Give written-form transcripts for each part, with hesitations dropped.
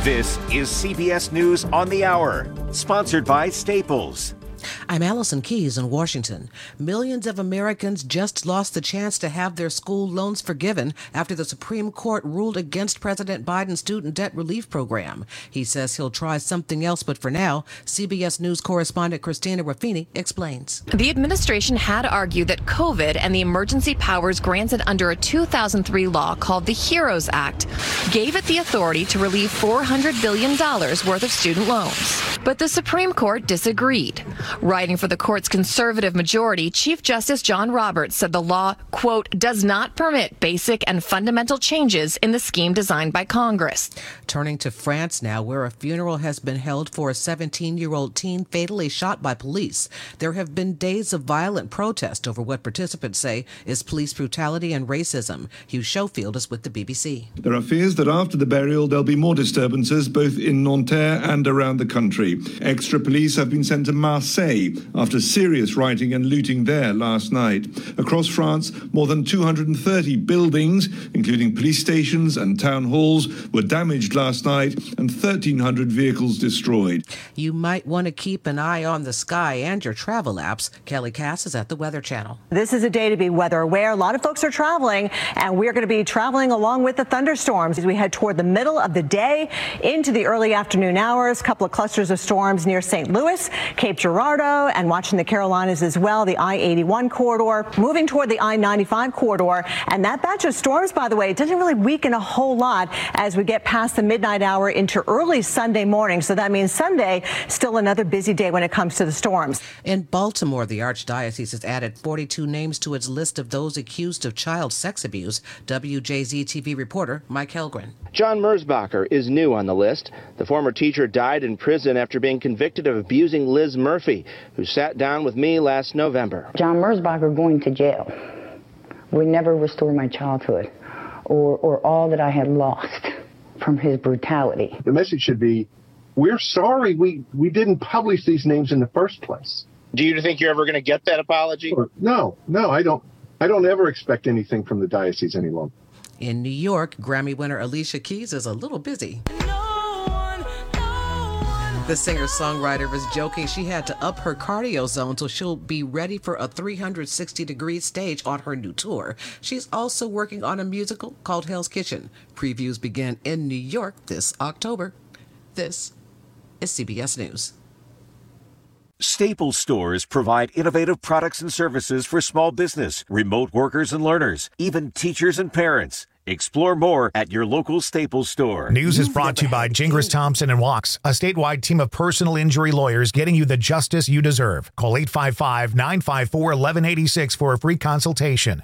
This is CBS News on the Hour, sponsored by Staples. I'm Allison Keyes in Washington. Millions of Americans just lost the chance to have their school loans forgiven after the Supreme Court ruled against President Biden's student debt relief program. He says he'll try something else, but for now, CBS News correspondent Christina Ruffini explains. The administration had argued that COVID and the emergency powers granted under a 2003 law called the HEROES Act gave it the authority to relieve $400 billion worth of student loans. But the Supreme Court disagreed. Writing for the court's conservative majority, Chief Justice John Roberts said the law, quote, does not permit basic and fundamental changes in the scheme designed by Congress. Turning to France now, where a funeral has been held for a 17-year-old teen fatally shot by police. There have been days of violent protest over what participants say is police brutality and racism. Hugh Schofield is with the BBC. There are fears that after the burial there'll be more disturbances both in Nanterre and around the country. Extra police have been sent to Marseille after serious rioting and looting there last night. Across France, more than 230 buildings, including police stations and town halls, were damaged last night and 1,300 vehicles destroyed. You might want to keep an eye on the sky and your travel apps. Kelly Cass is at the Weather Channel. This is a day to be weather aware. A lot of folks are traveling, and we're going to be traveling along with the thunderstorms as we head toward the middle of the day into the early afternoon hours. A couple of clusters of storms near St. Louis, Cape Girardeau, and watching the Carolinas as well, the I-81 corridor, moving toward the I-95 corridor. And that batch of storms, by the way, doesn't really weaken a whole lot as we get past the midnight hour into early Sunday morning. So that means Sunday, still another busy day when it comes to the storms. In Baltimore, the Archdiocese has added 42 names to its list of those accused of child sex abuse. WJZ-TV reporter Mike Helgren. John Merzbacher is new on the list. The former teacher died in prison after being convicted of abusing Liz Murphy, who sat down with me last November. John Merzbacher going to jail would never restore my childhood or all that I had lost from his brutality. The message should be, we're sorry we didn't publish these names in the first place. Do you think you're ever going to get that apology? No, I don't ever expect anything from the diocese any longer. In New York, Grammy winner Alicia Keys is a little busy. The singer-songwriter is joking she had to up her cardio zone so she'll be ready for a 360-degree stage on her new tour. She's also working on a musical called Hell's Kitchen. Previews begin in New York this October. This is CBS News. Staples stores provide innovative products and services for small business, remote workers and learners, even teachers and parents. Explore more at your local Staples store. News is brought to you by Gingras Thompson and Walks, a statewide team of personal injury lawyers getting you the justice you deserve. Call 855-954-1186 for a free consultation.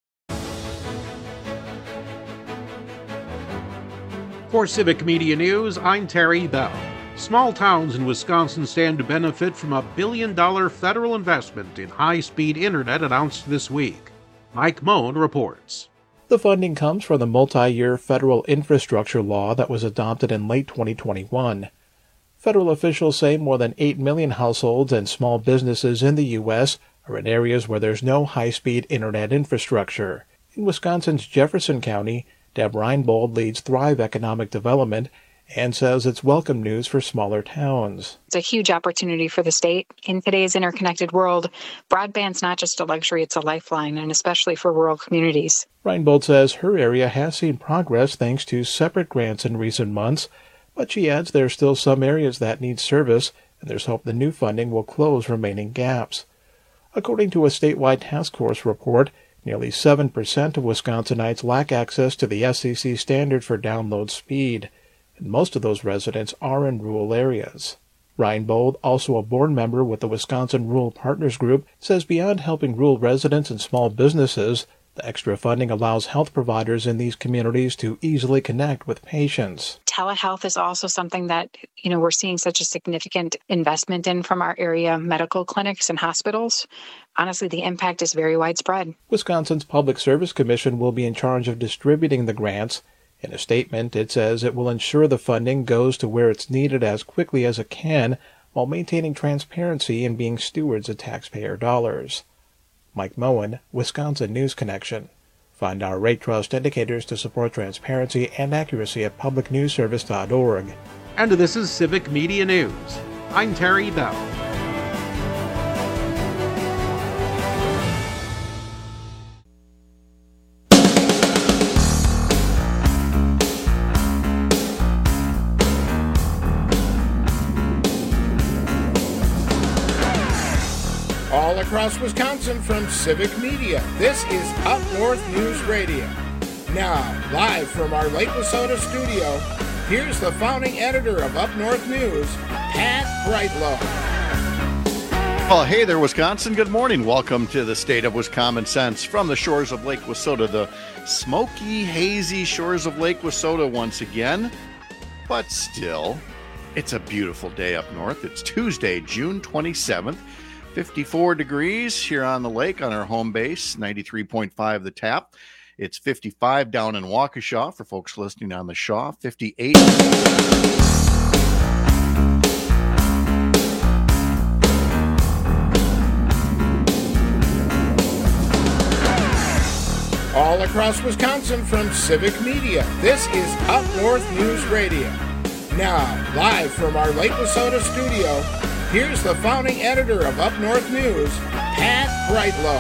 For Civic Media News, I'm Terry Bell. Small towns in Wisconsin stand to benefit from a $1 billion federal investment in high-speed internet announced this week. Mike Moen reports. The funding comes from the multi-year federal infrastructure law that was adopted in late 2021. Federal officials say more than 8 million households and small businesses in the U.S. are in areas where there's no high-speed internet infrastructure. In Wisconsin's Jefferson County, Deb Reinbold leads Thrive Economic Development and says it's welcome news for smaller towns. It's a huge opportunity for the state. In today's interconnected world, broadband's not just a luxury, it's a lifeline, and especially for rural communities. Reinbold says her area has seen progress thanks to separate grants in recent months, but she adds there are still some areas that need service, and there's hope the new funding will close remaining gaps. According to a statewide task force report, nearly 7% of Wisconsinites lack access to the FCC standard for download speed, and most of those residents are in rural areas. Reinbold, also a board member with the Wisconsin Rural Partners Group, says beyond helping rural residents and small businesses, the extra funding allows health providers in these communities to easily connect with patients. Telehealth is also something that, we're seeing such a significant investment in from our area medical clinics and hospitals. Honestly, the impact is very widespread. Wisconsin's Public Service Commission will be in charge of distributing the grants. In a statement, it says it will ensure the funding goes to where it's needed as quickly as it can while maintaining transparency and being stewards of taxpayer dollars. Mike Moen, Wisconsin News Connection. Find our Rate Trust indicators to support transparency and accuracy at publicnewsservice.org. And this is Civic Media News. I'm Terry Bell. All across Wisconsin from Civic Media, this is Up North News Radio. Now, live from our Lake Wissota studio, here's the founding editor of Up North News, Pat Brightlow. Well, hey there, Wisconsin. Good morning. Welcome to the State of Wisconsin Sense from the shores of Lake Wissota, the smoky, hazy shores of Lake Wissota once again. But still, it's a beautiful day up north. It's Tuesday, June 27th. 54 degrees here on the lake on our home base, 93.5 the tap. It's 55 down in Waukesha for folks listening on the Shaw, 58. All across Wisconsin from Civic Media, this is Up North News Radio. Now, live from our Lake Wissota studio, here's the founding editor of Up North News, Pat Brightlow.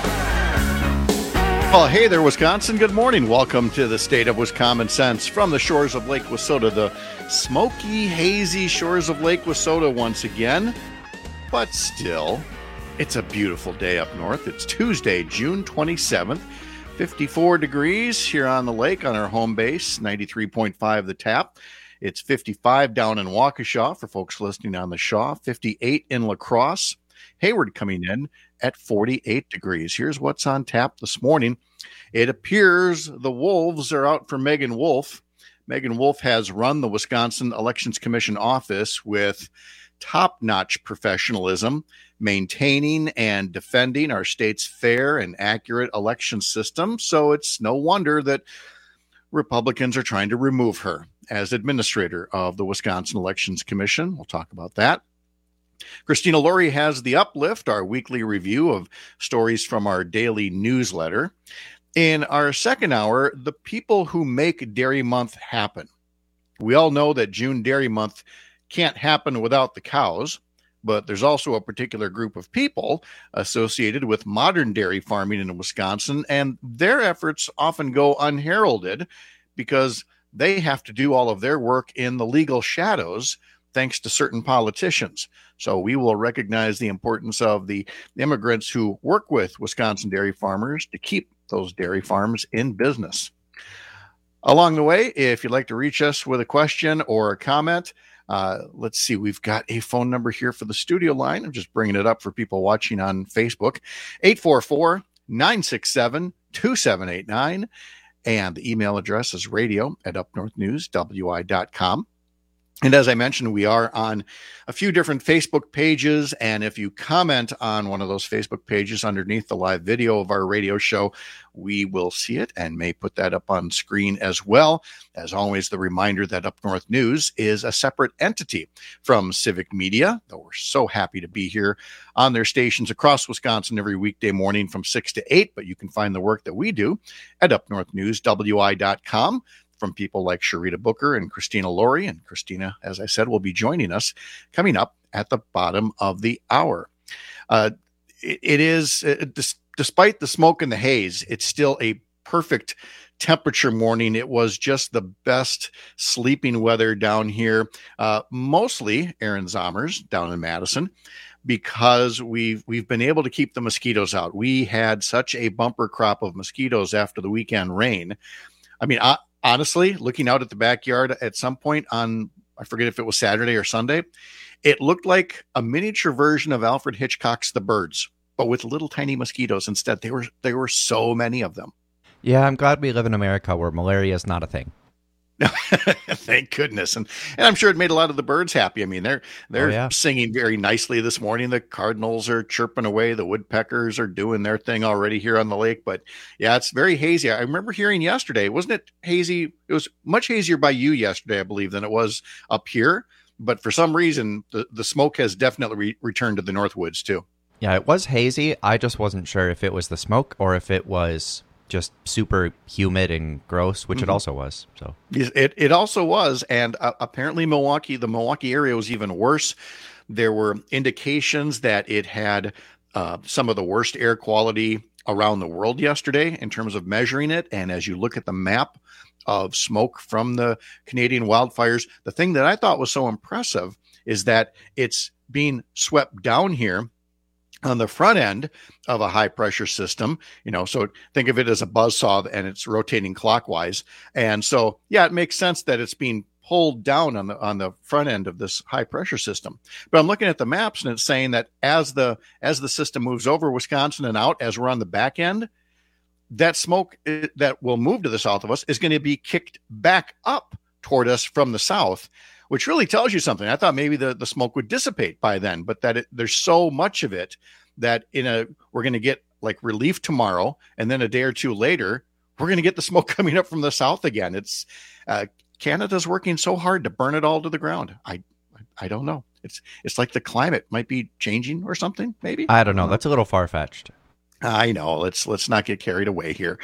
Well, hey there, Wisconsin. Good morning. Welcome to the State of Wisconsin Sense from the shores of Lake Wissota, the smoky, hazy shores of Lake Wissota once again. But still, it's a beautiful day up north. It's Tuesday, June 27th. 54 degrees here on the lake on our home base, 93.5 the tap. It's 55 down in Waukesha for folks listening on the Shaw, 58 in La Crosse. Hayward coming in at 48 degrees. Here's what's on tap this morning. It appears the Wolves are out for Megan Wolf. Megan Wolf has run the Wisconsin Elections Commission office with top-notch professionalism, maintaining and defending our state's fair and accurate election system. So it's no wonder that Republicans are trying to remove her as administrator of the Wisconsin Elections Commission. We'll talk about that. Christina Laurie has The Uplift, our weekly review of stories from our daily newsletter. In our second hour, the people who make Dairy Month happen. We all know that June Dairy Month can't happen without the cows, but there's also a particular group of people associated with modern dairy farming in Wisconsin, and their efforts often go unheralded because they have to do all of their work in the legal shadows thanks to certain politicians. So we will recognize the importance of the immigrants who work with Wisconsin dairy farmers to keep those dairy farms in business. Along the way, if you'd like to reach us with a question or a comment, let's see, we've got a phone number here for the studio line. I'm just bringing it up for people watching on Facebook, 844-967-2789. And the email address is radio@upnorthnewswi.com. And as I mentioned, we are on a few different Facebook pages. And if you comment on one of those Facebook pages underneath the live video of our radio show, we will see it and may put that up on screen as well. As always, the reminder that Up North News is a separate entity from Civic Media, though we're so happy to be here on their stations across Wisconsin every weekday morning from 6 to 8. But you can find the work that we do at upnorthnewswi.com. from people like Sharita Booker and Christina Laurie. And Christina, as I said, will be joining us coming up at the bottom of the hour. It is, despite the smoke and the haze, it's still a perfect temperature morning. It was just the best sleeping weather down here, mostly Aaron Zommers down in Madison, because we've been able to keep the mosquitoes out. We had such a bumper crop of mosquitoes after the weekend rain. I mean, honestly, looking out at the backyard at some point on, I forget if it was Saturday or Sunday, it looked like a miniature version of Alfred Hitchcock's The Birds, but with little tiny mosquitoes instead. There were so many of them. Yeah, I'm glad we live in America where malaria is not a thing. Thank goodness. And I'm sure it made a lot of the birds happy. I mean, they're singing very nicely this morning. The cardinals are chirping away. The woodpeckers are doing their thing already here on the lake. But yeah, it's very hazy. I remember hearing yesterday, wasn't it hazy? It was much hazier by you yesterday, I believe, than it was up here. But for some reason, the smoke has definitely returned to the Northwoods too. Yeah, it was hazy. I just wasn't sure if it was the smoke or if it was just super humid and gross, which it also was. So it also was, and apparently the Milwaukee area was even worse. There were indications that it had some of the worst air quality around the world yesterday in terms of measuring it. And as you look at the map of smoke from the Canadian wildfires, the thing that I thought was so impressive is that it's being swept down here on the front end of a high pressure system, so think of it as a buzzsaw and it's rotating clockwise. And so, it makes sense that it's being pulled down on the front end of this high pressure system. But I'm looking at the maps and it's saying that as the system moves over Wisconsin and out, as we're on the back end, that smoke that will move to the south of us is going to be kicked back up toward us from the south, which really tells you something. I thought maybe the smoke would dissipate by then, but that there's so much of it that we're going to get like relief tomorrow, and then a day or two later, we're going to get the smoke coming up from the south again. It's Canada's working so hard to burn it all to the ground. I don't know. It's like the climate might be changing or something. Maybe I don't know. That's a little far-fetched. I know. Let's not get carried away here.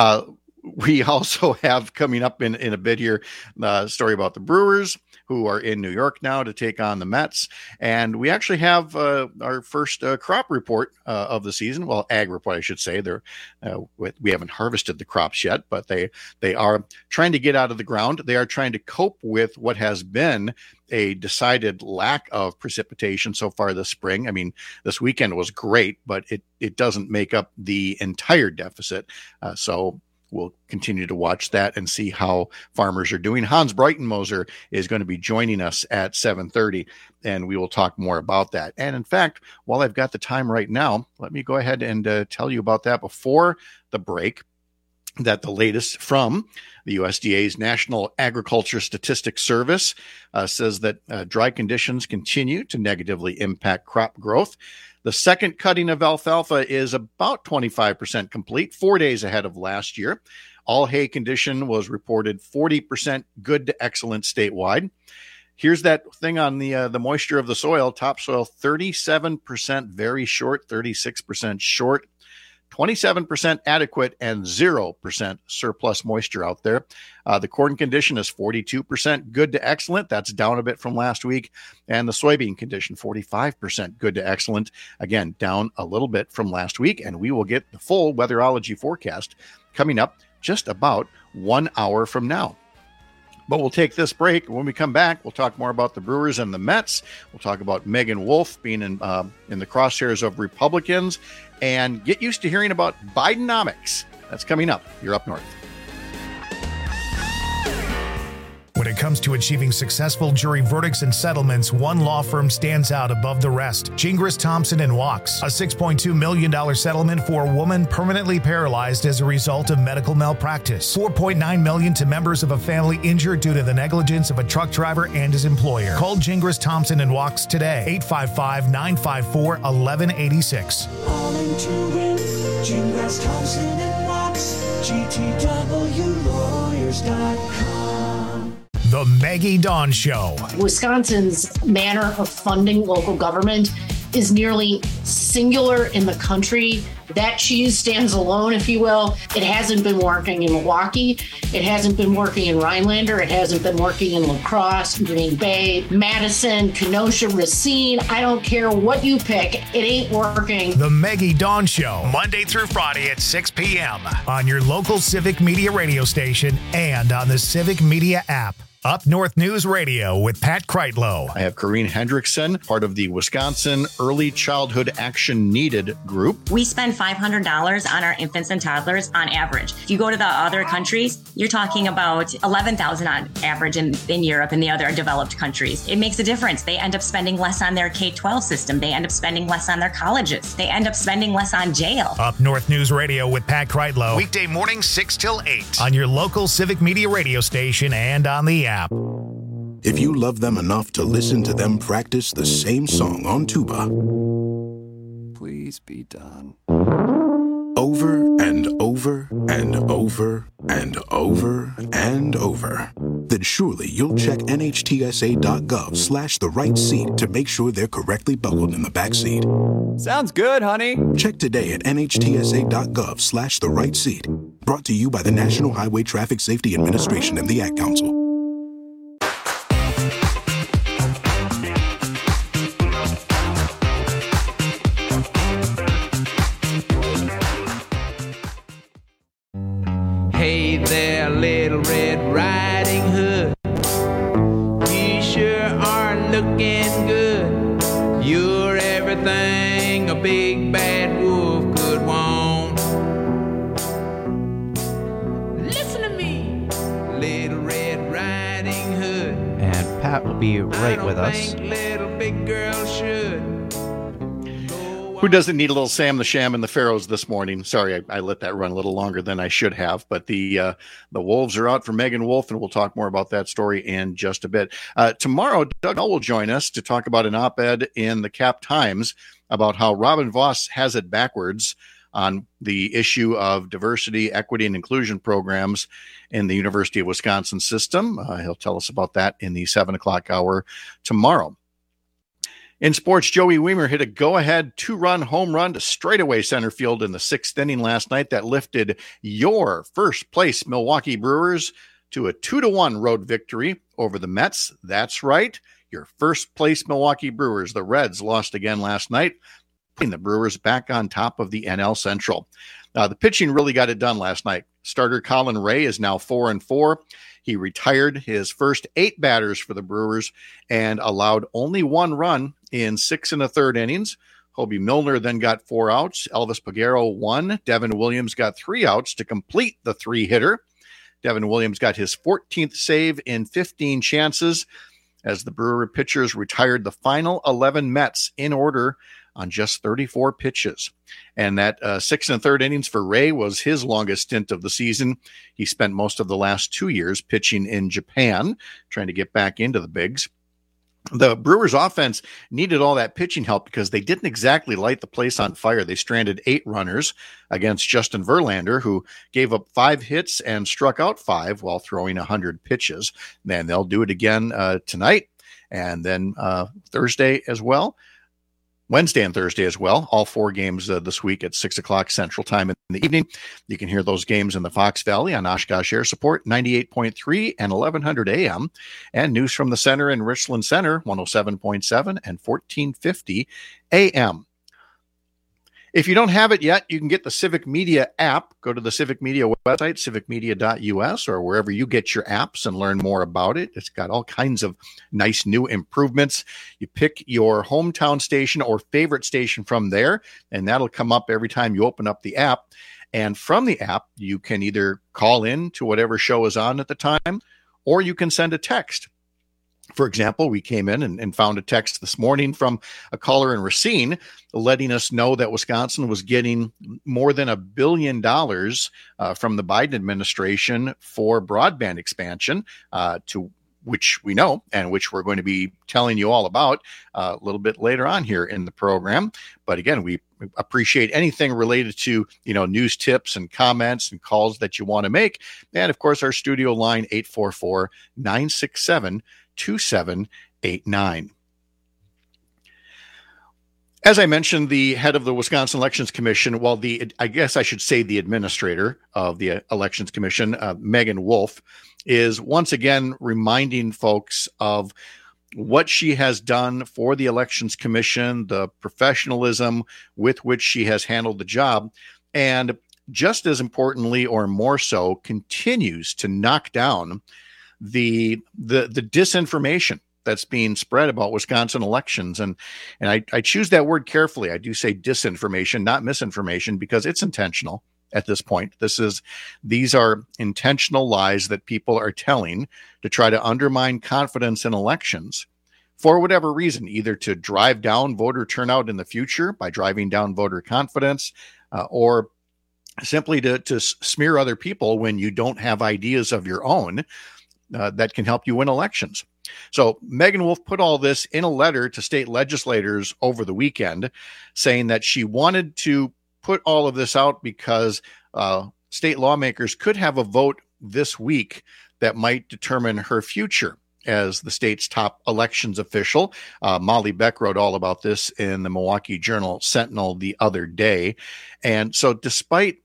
We also have coming up in a bit here a story about the Brewers, who are in New York now to take on the Mets. And we actually have our first crop report of the season. Well, ag report, I should say. We haven't harvested the crops yet, but they are trying to get out of the ground. They are trying to cope with what has been a decided lack of precipitation so far this spring. I mean, this weekend was great, but it doesn't make up the entire deficit. So we'll continue to watch that and see how farmers are doing. Hans Breitenmoser is going to be joining us at 7:30, and we will talk more about that. And in fact, while I've got the time right now, let me go ahead and tell you about that before the break, that the latest from the USDA's National Agriculture Statistics Service says that dry conditions continue to negatively impact crop growth. The second cutting of alfalfa is about 25% complete, 4 days ahead of last year. All hay condition was reported 40% good to excellent statewide. Here's that thing on the moisture of the soil. Topsoil, 37% very short, 36% short, 27% adequate, and 0% surplus moisture out there. The corn condition is 42% good to excellent. That's down a bit from last week. And the soybean condition, 45% good to excellent. Again, down a little bit from last week. And we will get the full weatherology forecast coming up just about 1 hour from now. But we'll take this break. When we come back, we'll talk more about the Brewers and the Mets. We'll talk about Megan Wolf being in the crosshairs of Republicans, and get used to hearing about Bidenomics. That's coming up. You're Up North. When it comes to achieving successful jury verdicts and settlements, one law firm stands out above the rest. Gingras, Thompson & Wachs. A $6.2 million settlement for a woman permanently paralyzed as a result of medical malpractice. $4.9 million to members of a family injured due to the negligence of a truck driver and his employer. Call Gingras, Thompson & Wachs today. 855-954-1186. All in to win. Gingras, Thompson & Wachs. GTWlawyers.com. The Maggie Dawn Show. Wisconsin's manner of funding local government is nearly singular in the country. That cheese stands alone, if you will. It hasn't been working in Milwaukee. It hasn't been working in Rhinelander. It hasn't been working in La Crosse, Green Bay, Madison, Kenosha, Racine. I don't care what you pick. It ain't working. The Maggie Dawn Show, Monday through Friday at 6 p.m. on your local Civic Media radio station and on the Civic Media app. Up North News Radio with Pat Kreitlow. I have Corrine Hendrickson, part of the Wisconsin Early Childhood Action Needed group. We spend $500 on our infants and toddlers on average. If you go to the other countries, you're talking about $11,000 on average in Europe and the other developed countries. It makes a difference. They end up spending less on their K-12 system. They end up spending less on their colleges. They end up spending less on jail. Up North News Radio with Pat Kreitlow. Weekday morning 6 till 8 on your local Civic Media radio station and on the app. If you love them enough to listen to them practice the same song on tuba, please be done. Over and over and over and over and over, then surely you'll check NHTSA.gov/the right seat to make sure they're correctly buckled in the back seat. Sounds good, honey. Check today at NHTSA.gov/the right seat. Brought to you by the National Highway Traffic Safety Administration and the Ad Council. Hey there, Little Red Riding Hood. You sure are looking good. You're everything a big bad wolf could want. Listen to me, Little Red Riding Hood. And Pat will be right with us. Little big girl should. Who doesn't need a little Sam the Sham and the Pharaohs this morning? Sorry, I let that run a little longer than I should have. But the Wolves are out for Megan Wolf, and we'll talk more about that story in just a bit. Tomorrow, Doug Null will join us to talk about an op-ed in the Cap Times about how Robin Voss has it backwards on the issue of diversity, equity, and inclusion programs in the University of Wisconsin system. He'll tell us about that in the 7 o'clock hour tomorrow. In sports, Joey Wiemer hit a go-ahead 2-run home run to straightaway center field in the 6th inning last night that lifted your first-place Milwaukee Brewers to a 2-1 road victory over the Mets. That's right, your first-place Milwaukee Brewers. The Reds lost again last night, putting the Brewers back on top of the NL Central. The pitching really got it done last night. Starter Colin Ray is now 4-4. He retired his first 8 batters for the Brewers and allowed only 1 run in 6 1/3 innings. Hobie Milner then got 4 outs. Elvis Peguero 1. Devin Williams got 3 outs to complete the 3-hitter. Devin Williams got his 14th save in 15 chances as the Brewer pitchers retired the final 11 Mets in order on just 34 pitches. And that 6 1/3 innings for Ray was his longest stint of the season. He spent most of the last 2 years pitching in Japan, trying to get back into the bigs. The Brewers offense needed all that pitching help because they didn't exactly light the place on fire. They stranded 8 runners against Justin Verlander, who gave up 5 hits and struck out 5 while throwing 100 pitches. And they'll do it again tonight and then Thursday as well. Wednesday and Thursday as well. All 4 games this week at 6 o'clock Central Time in the evening. You can hear those games in the Fox Valley on Oshkosh Air Support 98.3 and 1100 AM, and News from the Center in Richland Center 107.7 and 1450 AM. If you don't have it yet, you can get the Civic Media app. Go to the Civic Media website, civicmedia.us, or wherever you get your apps and learn more about it. It's got all kinds of nice new improvements. You pick your hometown station or favorite station from there, and that'll come up every time you open up the app. And from the app, you can either call in to whatever show is on at the time, or you can send a text. For example, we came in and found a text this morning from a caller in Racine letting us know that Wisconsin was getting more than $1 billion from the Biden administration for broadband expansion, to which we know and which we're going to be telling you all about a little bit later on here in the program. But again, we appreciate anything related to, news tips and comments and calls that you want to make. And of course, our studio line 844-967-2789. As I mentioned, the head of the Wisconsin Elections Commission, I guess I should say the administrator of the Elections Commission, Megan Wolf, is once again reminding folks of what she has done for the Elections Commission, the professionalism with which she has handled the job, and just as importantly, or more so, continues to knock down the disinformation that's being spread about Wisconsin elections. And I choose that word carefully. I do say disinformation, not misinformation, because it's intentional at this point. These are intentional lies that people are telling to try to undermine confidence in elections for whatever reason, either to drive down voter turnout in the future by driving down voter confidence, or simply to smear other people when you don't have ideas of your own that can help you win elections. So Megan Wolf put all this in a letter to state legislators over the weekend, saying that she wanted to put all of this out because state lawmakers could have a vote this week that might determine her future as the state's top elections official. Molly Beck wrote all about this in the Milwaukee Journal Sentinel the other day. And so despite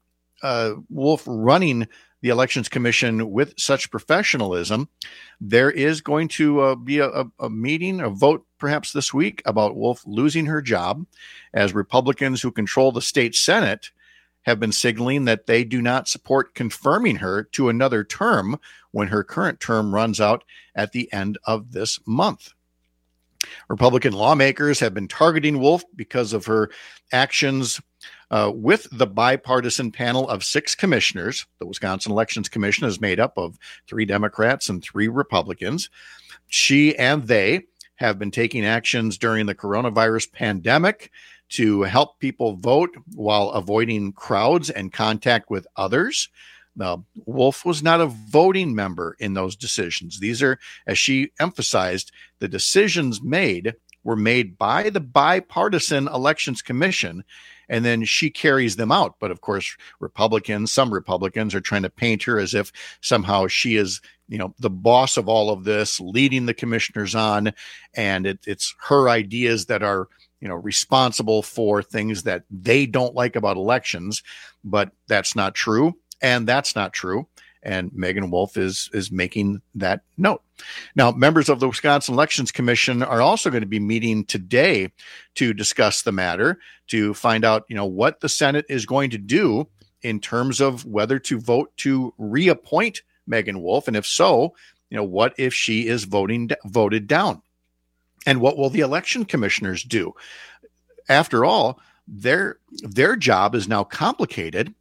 Wolf running the Elections Commission with such professionalism, there is going to be a meeting, a vote perhaps this week about Wolf losing her job, as Republicans who control the state Senate have been signaling that they do not support confirming her to another term when her current term runs out at the end of this month. Republican lawmakers have been targeting Wolf because of her actions with the bipartisan panel of 6 commissioners. The Wisconsin Elections Commission is made up of 3 Democrats and 3 Republicans. She and they have been taking actions during the coronavirus pandemic to help people vote while avoiding crowds and contact with others. Now, Wolf was not a voting member in those decisions. These are, as she emphasized, the decisions made were made by the bipartisan Elections Commission, and then she carries them out. But of course, some Republicans are trying to paint her as if somehow she is, the boss of all of this, leading the commissioners on, and it's her ideas that are, responsible for things that they don't like about elections. But that's not true. And that's not true. And Meagan Wolf is making that note. Now, members of the Wisconsin Elections Commission are also going to be meeting today to discuss the matter, to find out, what the Senate is going to do in terms of whether to vote to reappoint Meagan Wolf. And if so, what if she is voted down? And what will the election commissioners do? After all, their job is now complicated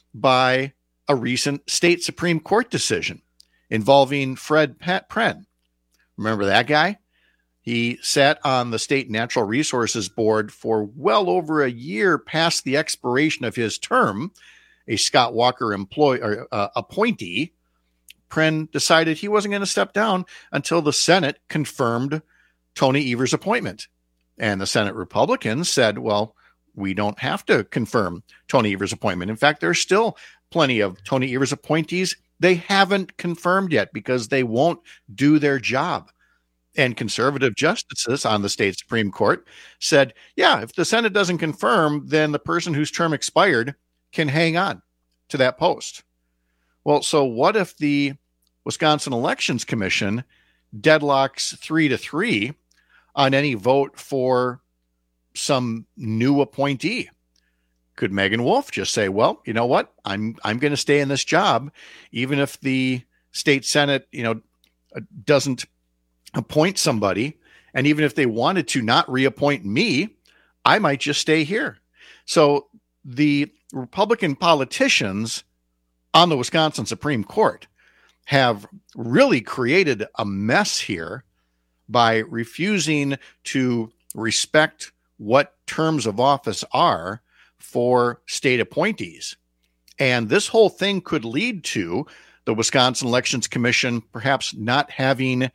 by a recent state Supreme Court decision involving Fred Pren. Remember that guy? He sat on the State Natural Resources Board for well over a year past the expiration of his term, a Scott Walker appointee. Pren decided he wasn't going to step down until the Senate confirmed Tony Evers' appointment. And the Senate Republicans said, well, we don't have to confirm Tony Evers' appointment. In fact, there's still plenty of Tony Evers appointees they haven't confirmed yet because they won't do their job. And conservative justices on the state Supreme Court said, yeah, if the Senate doesn't confirm, then the person whose term expired can hang on to that post. Well, so what if the Wisconsin Elections Commission deadlocks 3-3 on any vote for some new appointee? Could Meagan Wolf just say, well, you know what? I'm going to stay in this job, even if the state Senate, doesn't appoint somebody. And even if they wanted to not reappoint me, I might just stay here. So the Republican politicians on the Wisconsin Supreme Court have really created a mess here by refusing to respect what terms of office are for state appointees. And this whole thing could lead to the Wisconsin Elections Commission perhaps not having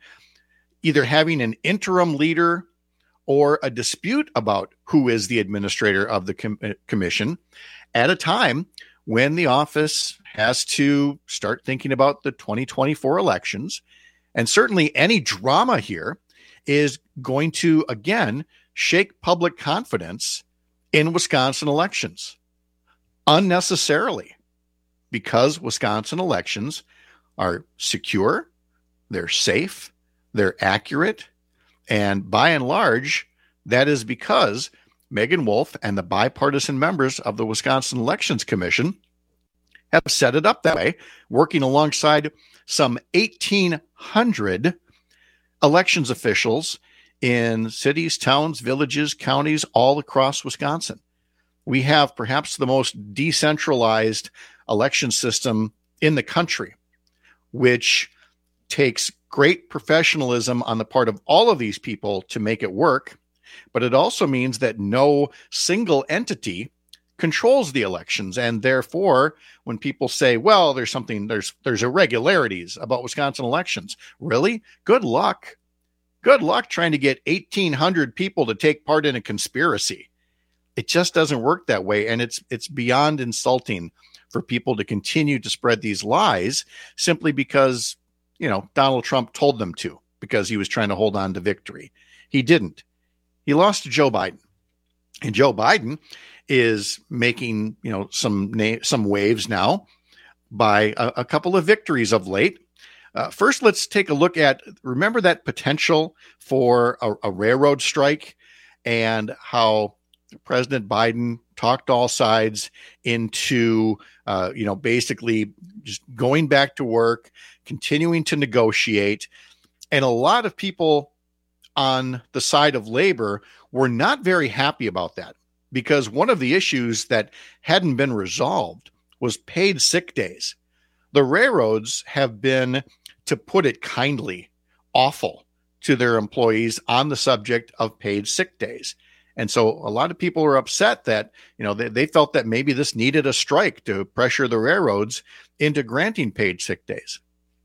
an interim leader or a dispute about who is the administrator of the commission at a time when the office has to start thinking about the 2024 elections. And certainly any drama here is going to, again, shake public confidence in Wisconsin elections unnecessarily, because Wisconsin elections are secure, they're safe, they're accurate, and by and large, that is because Meagan Wolf and the bipartisan members of the Wisconsin Elections Commission have set it up that way, working alongside some 1,800 elections officials in cities, towns, villages, counties, all across Wisconsin. We have perhaps the most decentralized election system in the country, which takes great professionalism on the part of all of these people to make it work. But it also means that no single entity controls the elections. And therefore, when people say, well, there's irregularities about Wisconsin elections, really? Good luck. Good luck trying to get 1,800 people to take part in a conspiracy. It just doesn't work that way. And it's beyond insulting for people to continue to spread these lies simply because, Donald Trump told them to, because he was trying to hold on to victory. He didn't. He lost to Joe Biden. And Joe Biden is making, some waves now by a couple of victories of late. First, let's take a look at, remember that potential for a railroad strike and how President Biden talked all sides into, basically just going back to work, continuing to negotiate. And a lot of people on the side of labor were not very happy about that, because one of the issues that hadn't been resolved was paid sick days. The railroads have been, to put it kindly, awful to their employees on the subject of paid sick days. And so a lot of people were upset that, they felt that maybe this needed a strike to pressure the railroads into granting paid sick days.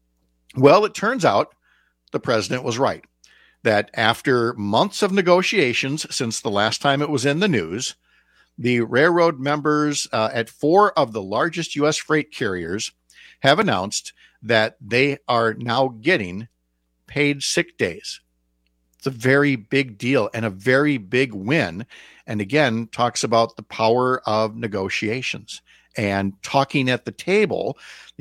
Well, it turns out the president was right, that after months of negotiations since the last time it was in the news, the railroad members at 4 of the largest U.S. freight carriers have announced that they are now getting paid sick days. It's a very big deal and a very big win. And again, talks about the power of negotiations and talking at the table,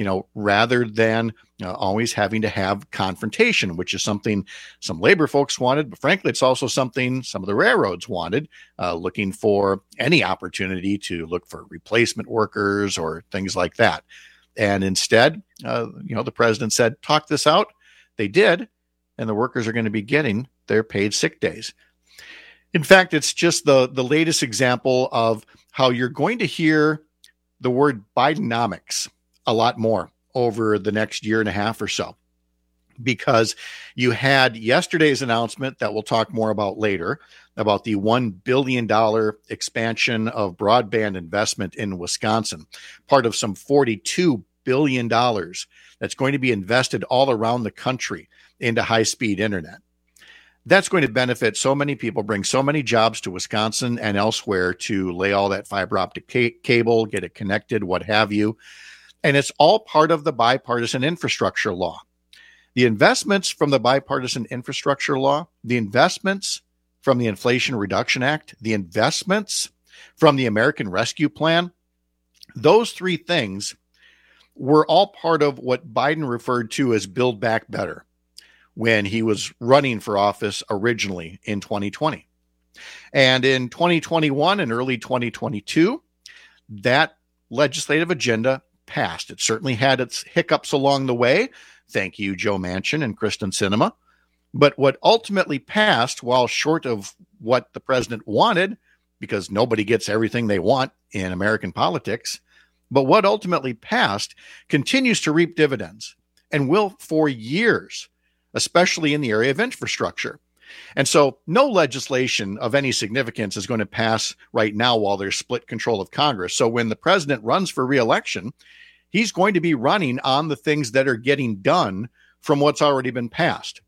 rather than always having to have confrontation, which is something some labor folks wanted. But frankly, it's also something some of the railroads wanted, looking for any opportunity to look for replacement workers or things like that. And instead, the president said, talk this out. They did. And the workers are going to be getting their paid sick days. In fact, it's just the latest example of how you're going to hear the word Bidenomics a lot more over the next year and a half or so, because you had yesterday's announcement that we'll talk more about later about the $1 billion expansion of broadband investment in Wisconsin, part of some $42 billion that's going to be invested all around the country into high-speed internet. That's going to benefit so many people, bring so many jobs to Wisconsin and elsewhere to lay all that fiber optic cable, get it connected, what have you. And it's all part of the bipartisan infrastructure law. The investments from the bipartisan infrastructure law, the investments from the Inflation Reduction Act, the investments from the American Rescue Plan, those 3 things were all part of what Biden referred to as Build Back Better when he was running for office originally in 2020. And in 2021 and early 2022, that legislative agenda passed. It certainly had its hiccups along the way. Thank you, Joe Manchin and Kristen Sinema. But what ultimately passed, while short of what the president wanted, because nobody gets everything they want in American politics, but what ultimately passed continues to reap dividends and will for years, especially in the area of infrastructure. And so no legislation of any significance is going to pass right now while there's split control of Congress. So when the president runs for re-election, he's going to be running on the things that are getting done from what's already been passed.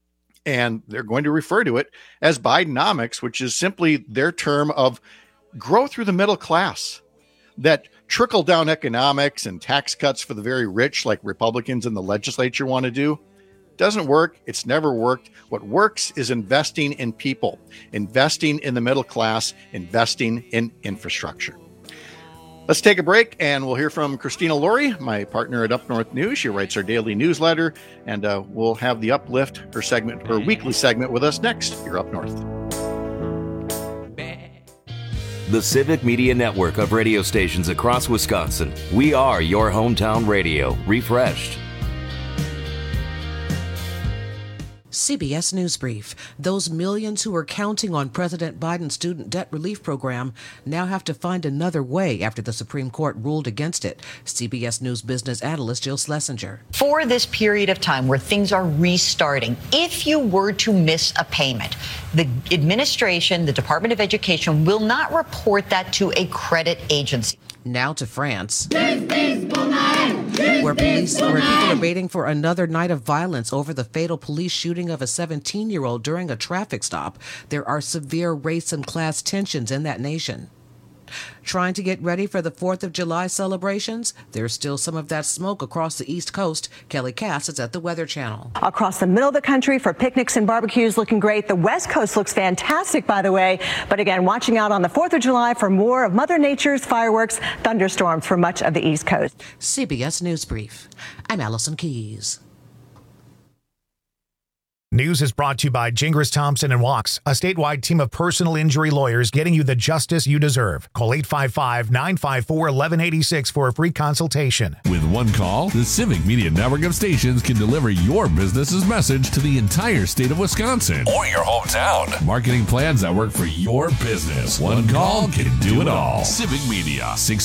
And they're going to refer to it as Bidenomics, which is simply their term of grow through the middle class. That trickle-down economics and tax cuts for the very rich, like Republicans in the legislature want to do, doesn't work. It's never worked. What works is investing in people, investing in the middle class, investing in infrastructure. Let's take a break, and we'll hear from Christina Laurie, my partner at Up North News. She writes our daily newsletter, and we'll have the Uplift, her weekly segment, with us next here Up North. The Civic Media Network of radio stations across Wisconsin. We are your hometown radio, refreshed. CBS News Brief. Those millions who are counting on President Biden's student debt relief program now have to find another way after the Supreme Court ruled against it. CBS News business analyst Jill Schlesinger. For this period of time where things are restarting, if you were to miss a payment, the administration, the Department of Education, will not report that to a credit agency. Now to France, where people are waiting for another night of violence over the fatal police shooting of a 17-year-old during a traffic stop. There are severe race and class tensions in that nation. Trying to get ready for the 4th of July celebrations? There's still some of that smoke across the East Coast. Kelly Cass is at the Weather Channel. Across the middle of the country for picnics and barbecues looking great. The West Coast looks fantastic, by the way. But again, watching out on the 4th of July for more of Mother Nature's fireworks, thunderstorms for much of the East Coast. CBS News Brief. I'm Allison Keyes. News is brought to you by Gingras Thompson and Walks, a statewide team of personal injury lawyers getting you the justice you deserve. Call 855-954-1186 for a free consultation. With one call, the Civic Media Network of stations can deliver your business's message to the entire state of Wisconsin or your hometown. Marketing plans that work for your business. One call can do it all. Civic Media,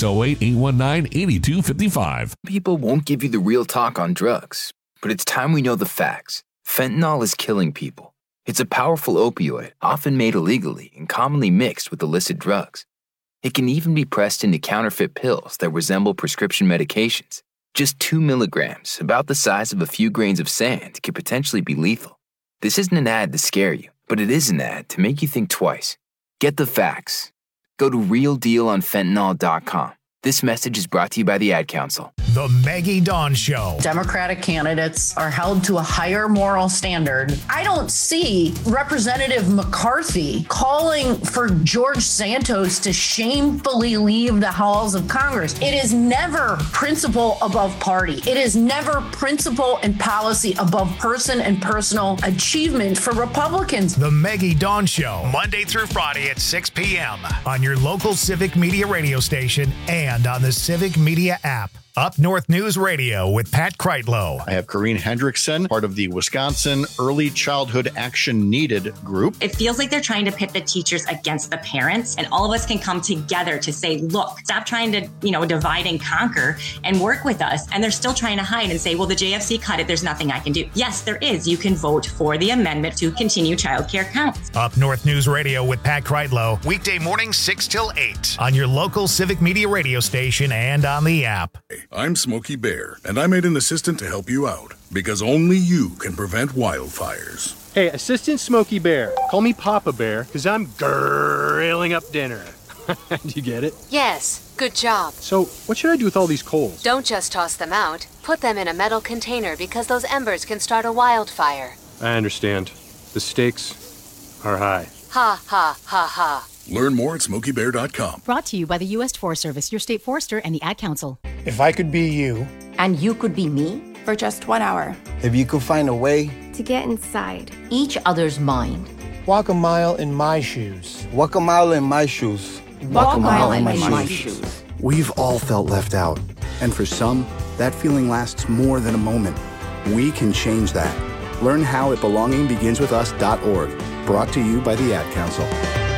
608-819-8255. People won't give you the real talk on drugs, but it's time we know the facts. Fentanyl is killing people. It's a powerful opioid, often made illegally and commonly mixed with illicit drugs. It can even be pressed into counterfeit pills that resemble prescription medications. Just 2 milligrams, about the size of a few grains of sand, could potentially be lethal. This isn't an ad to scare you, but it is an ad to make you think twice. Get the facts. Go to realdealonfentanyl.com. This message is brought to you by the Ad Council. The Maggie Dawn Show. Democratic candidates are held to a higher moral standard. I don't see Representative McCarthy calling for George Santos to shamefully leave the halls of Congress. It is never principle above party. It is never principle and policy above person and personal achievement for Republicans. The Maggie Dawn Show, Monday through Friday at 6 p.m. on your local Civic Media radio station and on the Civic Media app. Up North News Radio with Pat Kreitlow. I have Corrine Hendrickson, part of the Wisconsin Early Childhood Action Needed group. It feels like they're trying to pit the teachers against the parents, and all of us can come together to say, look, stop trying to, divide and conquer and work with us. And they're still trying to hide and say, well, the JFC cut it. There's nothing I can do. Yes, there is. You can vote for the amendment to continue childcare counts. Up North News Radio with Pat Kreitlow, weekday mornings 6 till 8 on your local Civic Media radio station and on the app. I'm Smokey Bear, and I made an assistant to help you out, because only you can prevent wildfires. Hey, Assistant Smokey Bear, call me Papa Bear, because I'm grilling up dinner. Do you get it? Yes, good job. So, what should I do with all these coals? Don't just toss them out. Put them in a metal container, because those embers can start a wildfire. I understand. The stakes are high. Ha, ha, ha, ha. Learn more at SmokeyBear.com. Brought to you by the U.S. Forest Service, your state forester, and the Ad Council. If I could be you. And you could be me. For just 1 hour. If you could find a way. To get inside. Each other's mind. Walk a mile in my shoes. Walk a mile in my shoes. Walk a mile in my shoes. We've all felt left out. And for some, that feeling lasts more than a moment. We can change that. Learn how at belongingbeginswithus.org. Brought to you by the Ad Council.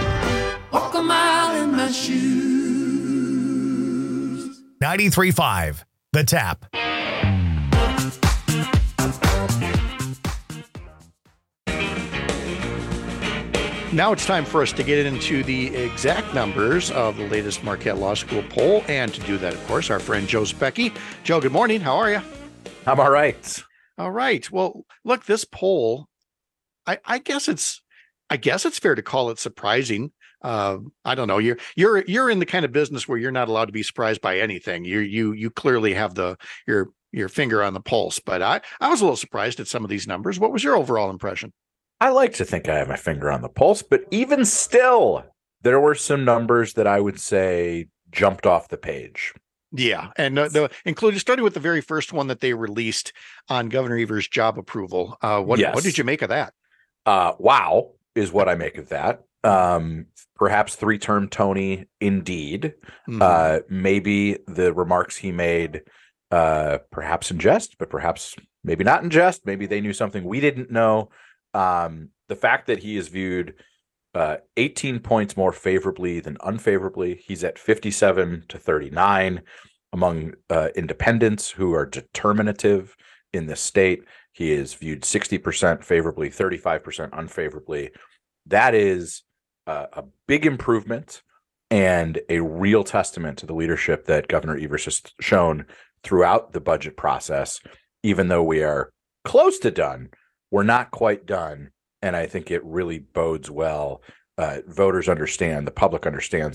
Walk a mile in my shoes. 93.5, The Tap. Now it's time for us to get into the exact numbers of the latest Marquette Law School poll. And to do that, of course, our friend Joe Specky. Joe, good morning. How are you? I'm all right. All right. Well, look, this poll, I guess it's fair to call it surprising. I don't know. You're in the kind of business where you're not allowed to be surprised by anything. You clearly have your finger on the pulse. But I was a little surprised at some of these numbers. What was your overall impression? I like to think I have my finger on the pulse, but even still, there were some numbers that I would say jumped off the page. Yeah, and including starting with the very first one that they released on Governor Evers' job approval. What did you make of that? Wow is what I make of that. Perhaps 3-term Tony, indeed. Mm-hmm. Maybe the remarks he made, perhaps in jest, but perhaps maybe not in jest. Maybe they knew something we didn't know. The fact that he is viewed 18 points more favorably than unfavorably. He's at 57-39 among independents who are determinative in the state. He is viewed 60% favorably, 35% unfavorably. That is a big improvement and a real testament to the leadership that Governor Evers has shown throughout the budget process. Even though we are close to done, we're not quite done. And I think it really bodes well. Voters understand, the public understands that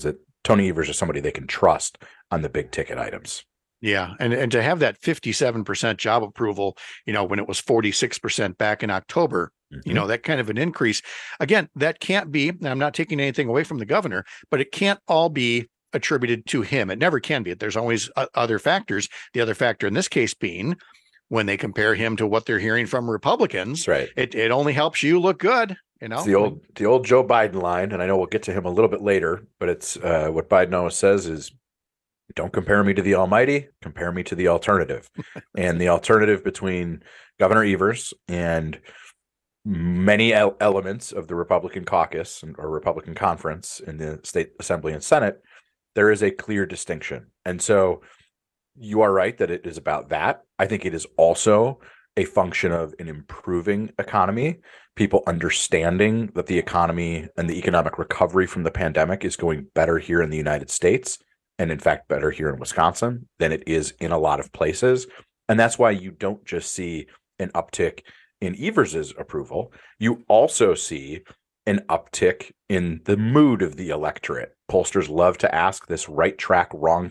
Tony Evers is somebody they can trust on the big ticket items. Yeah. And to have that 57% job approval, when it was 46% back in October, that kind of an increase. Again, that can't be, and I'm not taking anything away from the governor, but it can't all be attributed to him. It never can be. There's always other factors. The other factor in this case being when they compare him to what they're hearing from Republicans, right? It only helps you look good. It's the old Joe Biden line, and I know we'll get to him a little bit later, but it's what Biden always says is, don't compare me to the almighty, compare me to the alternative. And the alternative between Governor Evers and many elements of the Republican caucus or Republican conference in the state assembly and Senate, there is a clear distinction. And so you are right that it is about that. I think it is also a function of an improving economy, people understanding that the economy and the economic recovery from the pandemic is going better here in the United States, and in fact, better here in Wisconsin than it is in a lot of places. And that's why you don't just see an uptick in Evers's approval. You also see an uptick in the mood of the electorate. Pollsters love to ask this right track, wrong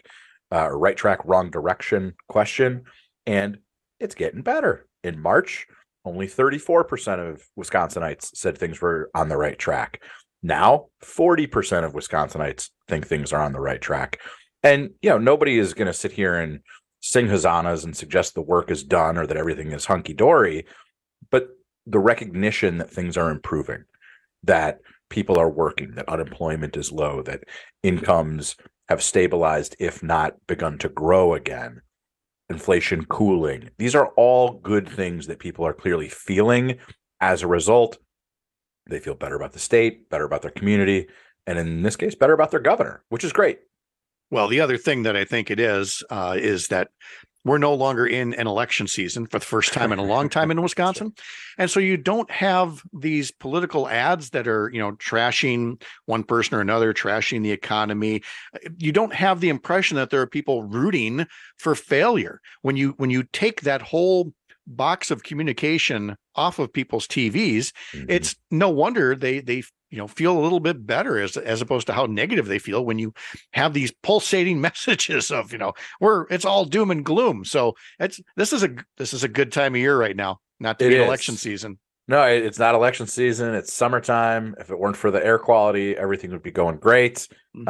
direction question. And it's getting better. In March, only 34% of Wisconsinites said things were on the right track. Now, 40% of Wisconsinites think things are on the right track. And, nobody is going to sit here and sing hosannas and suggest the work is done or that everything is hunky-dory. But the recognition that things are improving, that people are working, that unemployment is low, that incomes have stabilized, if not begun to grow again, inflation cooling. These are all good things that people are clearly feeling. As a result, they feel better about the state, better about their community, and in this case, better about their governor, which is great. Well, the other thing that I think it is that we're no longer in an election season for the first time in a long time in Wisconsin. And so you don't have these political ads that are, trashing one person or another, trashing the economy. You don't have the impression that there are people rooting for failure. When you take that whole box of communication off of people's TVs, it's no wonder they feel a little bit better as opposed to how negative they feel when you have these pulsating messages of, it's all doom and gloom. So this is a good time of year right now, not to be election season. No, it's not election season. It's summertime. If it weren't for the air quality, everything would be going great.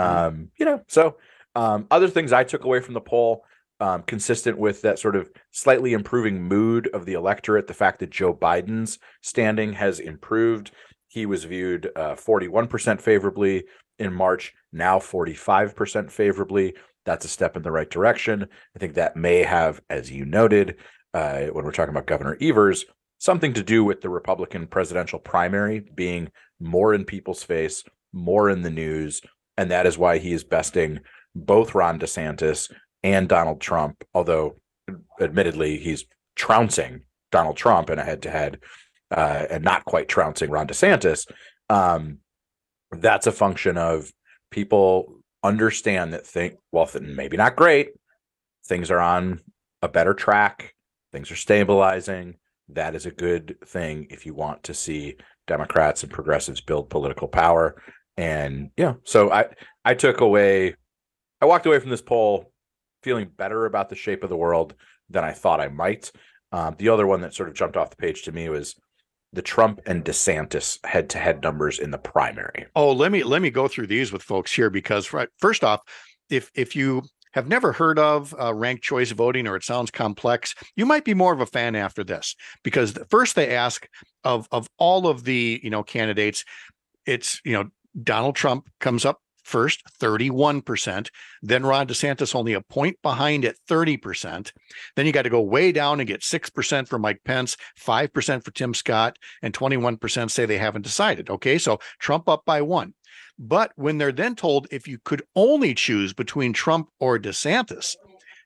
Other things I took away from the poll, consistent with that sort of slightly improving mood of the electorate, the fact that Joe Biden's standing has improved. He was viewed 41% favorably in March, now 45% favorably. That's a step in the right direction. I think that may have, as you noted, when we're talking about Governor Evers, something to do with the Republican presidential primary being more in people's face, more in the news. And that is why he is besting both Ron DeSantis and Donald Trump, although admittedly he's trouncing Donald Trump in a head-to-head and not quite trouncing Ron DeSantis. That's a function of people understand that maybe not great, things are on a better track, things are stabilizing. That is a good thing if you want to see Democrats and progressives build political power. And so I walked away from this poll feeling better about the shape of the world than I thought I might. The other one that sort of jumped off the page to me was the Trump and DeSantis head-to-head numbers in the primary. Oh, let me go through these with folks here, because first off, if you have never heard of ranked choice voting, or it sounds complex, you might be more of a fan after this, because first they ask of all of the candidates, it's Donald Trump comes up first, 31%. Then Ron DeSantis only a point behind at 30%. Then you got to go way down and get 6% for Mike Pence, 5% for Tim Scott, and 21% say they haven't decided. Okay, so Trump up by 1. But when they're then told if you could only choose between Trump or DeSantis,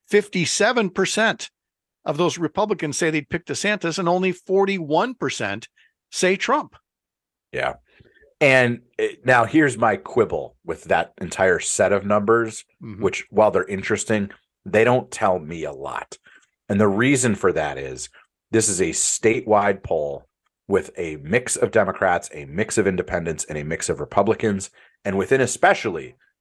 57% of those Republicans say they'd pick DeSantis, and only 41% say Trump. Yeah. And now here's my quibble with that entire set of numbers, which, while they're interesting, they don't tell me a lot. And the reason for that is this is a statewide poll with a mix of Democrats, a mix of independents, and a mix of Republicans. And within especially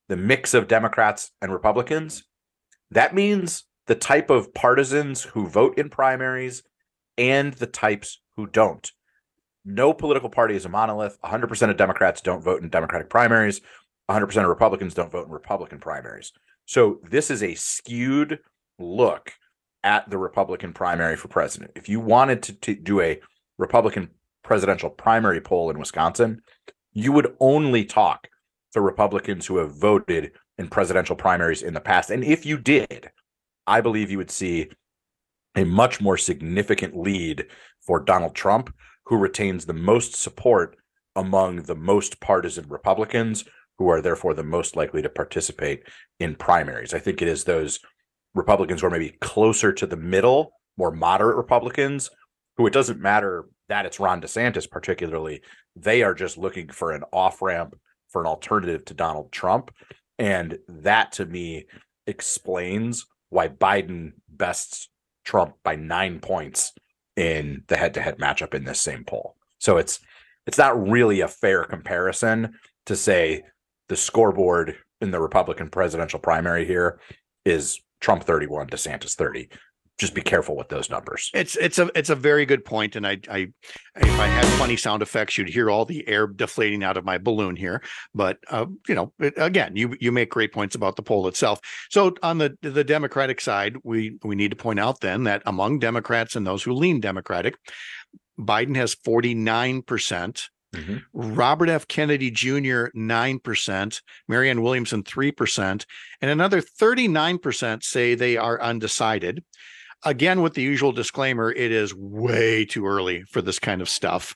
the mix of Democrats and Republicans, that means the type of partisans who vote in primaries and the types who don't. No political party is a monolith. 100% of Democrats don't vote in Democratic primaries. 100% of Republicans don't vote in Republican primaries. So this is a skewed look at the Republican primary for president. If you wanted to do a Republican presidential primary poll in Wisconsin, you would only talk to Republicans who have voted in presidential primaries in the past. And if you did, I believe you would see a much more significant lead for Donald Trump, who retains the most support among the most partisan Republicans, who are therefore the most likely to participate in primaries. I think it is those Republicans who are maybe closer to the middle, more moderate Republicans, who it doesn't matter that it's Ron DeSantis particularly, they are just looking for an off-ramp, for an alternative to Donald Trump. And that, to me, explains why Biden bests Trump by 9 points in the head-to-head matchup in this same poll. So it's not really a fair comparison to say the scoreboard in the Republican presidential primary here is Trump 31, DeSantis 30. Just be careful with those numbers. It's a very good point, and I if I had funny sound effects, you'd hear all the air deflating out of my balloon here. But again, you make great points about the poll itself. So on the Democratic side, we need to point out then that among Democrats and those who lean Democratic, Biden has 49%. Mm-hmm. Robert F. Kennedy Jr. 9%, Marianne Williamson 3%, and another 39% say they are undecided. Again, with the usual disclaimer, it is way too early for this kind of stuff.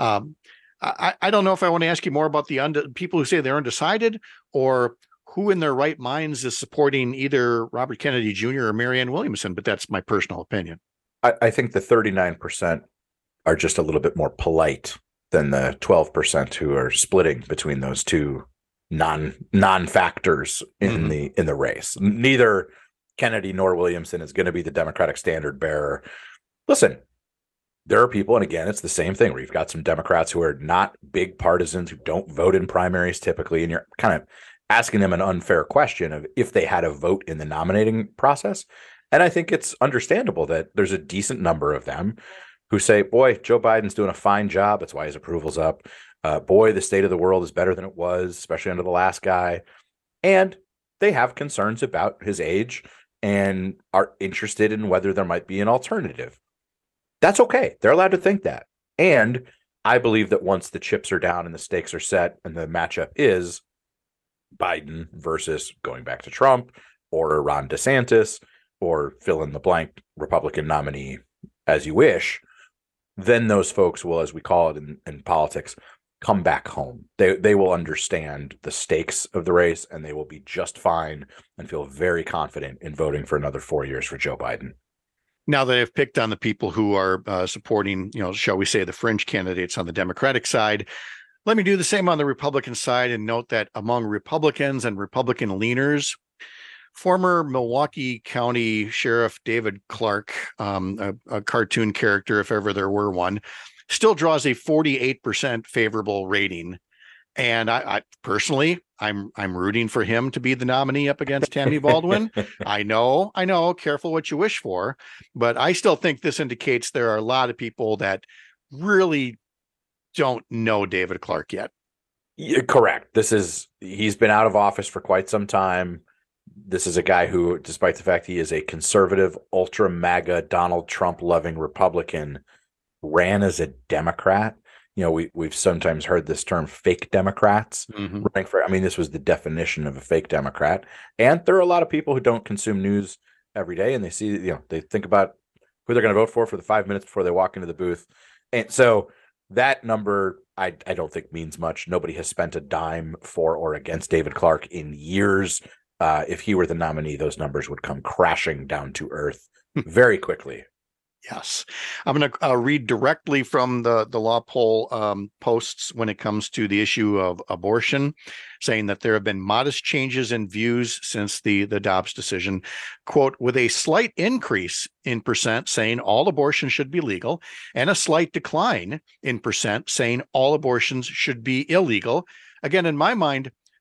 I don't know if I want to ask you more about the people who say they're undecided, or who in their right minds is supporting either Robert Kennedy Jr. or Marianne Williamson, but that's my personal opinion. I think the 39% are just a little bit more polite than the 12% who are splitting between those two non-factors in the race. Neither Kennedy nor Williamson is going to be the Democratic standard bearer. Listen, there are people, and again, it's the same thing where you've got some Democrats who are not big partisans, who don't vote in primaries typically, and you're kind of asking them an unfair question of if they had a vote in the nominating process. And I think it's understandable that there's a decent number of them who say, boy, Joe Biden's doing a fine job. That's why his approval's up. Boy, the state of the world is better than it was, especially under the last guy. And they have concerns about his age and are interested in whether there might be an alternative. That's okay. They're allowed to think that. And I believe that once the chips are down and the stakes are set and the matchup is Biden versus going back to Trump or Ron DeSantis or fill in the blank Republican nominee as you wish, then those folks will, as we call it in politics, come back home. They will understand the stakes of the race, and they will be just fine and feel very confident in voting for another 4 years for Joe Biden. Now that I've picked on the people who are supporting, shall we say, the fringe candidates on the Democratic side, let me do the same on the Republican side and note that among Republicans and Republican leaners, former Milwaukee County Sheriff David Clark, a cartoon character, if ever there were one, still draws a 48% favorable rating. And I personally, I'm rooting for him to be the nominee up against Tammy Baldwin. I know, careful what you wish for, but I still think this indicates there are a lot of people that really don't know David Clark yet. Yeah, correct. He's been out of office for quite some time. This is a guy who, despite the fact he is a conservative, ultra MAGA, Donald Trump loving Republican, ran as a Democrat. We've sometimes heard this term fake Democrats running for. I mean, this was the definition of a fake Democrat. And there are a lot of people who don't consume news every day, and they see, they think about who they're going to vote for the 5 minutes before they walk into the booth. And so that number, I don't think means much. Nobody has spent a dime for or against David Clark in years. If he were the nominee, those numbers would come crashing down to earth very quickly. Yes. I'm going to read directly from the law poll posts when it comes to the issue of abortion, saying that there have been modest changes in views since the Dobbs decision, quote, with a slight increase in percent saying all abortions should be legal and a slight decline in percent saying all abortions should be illegal. Again, in my mind,